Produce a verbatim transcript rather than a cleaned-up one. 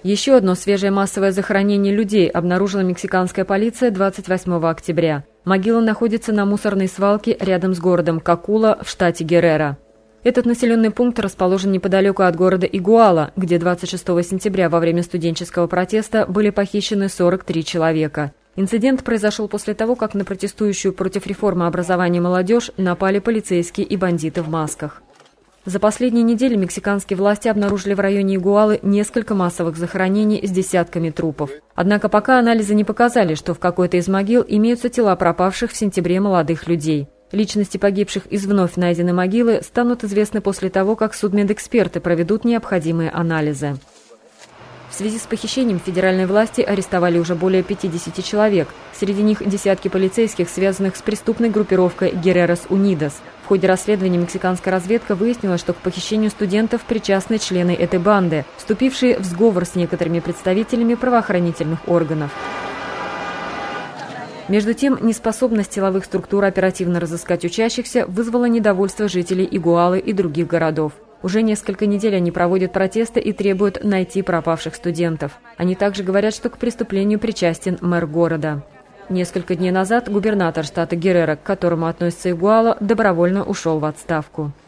Еще одно свежее массовое захоронение людей обнаружила мексиканская полиция двадцать восьмого октября. Могила находится на мусорной свалке рядом с городом Кокула в штате Геррера. Этот населенный пункт расположен неподалеку от города Игуала, где двадцать шестого сентября во время студенческого протеста были похищены сорок три человека. Инцидент произошел после того, как на протестующую против реформы образования молодежь напали полицейские и бандиты в масках. За последние недели мексиканские власти обнаружили в районе Игуалы несколько массовых захоронений с десятками трупов. Однако пока анализы не показали, что в какой-то из могил имеются тела пропавших в сентябре молодых людей. Личности погибших из вновь найденной могилы станут известны после того, как судмедэксперты проведут необходимые анализы. В связи с похищением федеральные власти арестовали уже более пятидесяти человек. Среди них десятки полицейских, связанных с преступной группировкой «Геррерос Унидос». В ходе расследования мексиканская разведка выяснила, что к похищению студентов причастны члены этой банды, вступившие в сговор с некоторыми представителями правоохранительных органов. Между тем, неспособность силовых структур оперативно разыскать учащихся вызвала недовольство жителей Игуалы и других городов. Уже несколько недель они проводят протесты и требуют найти пропавших студентов. Они также говорят, что к преступлению причастен мэр города. Несколько дней назад губернатор штата Геррера, к которому относится Игуала, добровольно ушел в отставку.